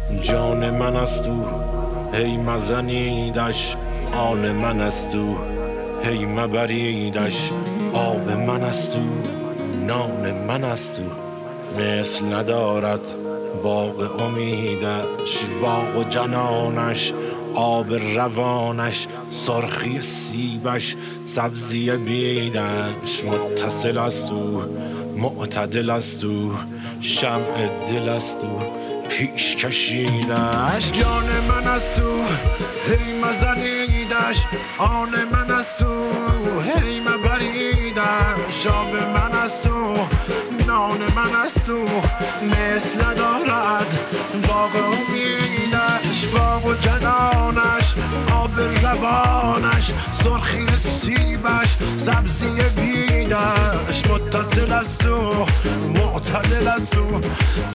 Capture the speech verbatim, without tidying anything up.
جان من است او هی مزنیدش، آن من است او هی مبریدش، آب من است او نان من است او، مثل ندارد باغ امیدش، باغ و جنانش آب روانش، سرخی سیبش سبزی بیدش، متصل است او معتدل است او، شمع دل است او پیش کشیدش، جان من است او هی مزنیدش، آن من است او هی مبریدش، آب من است او نان من است او، مثل ندارد باغ امیدش، باغ و جنانش آب روانش، سرخی سیبش سبزی بیدش، متصل است او معتدل است او،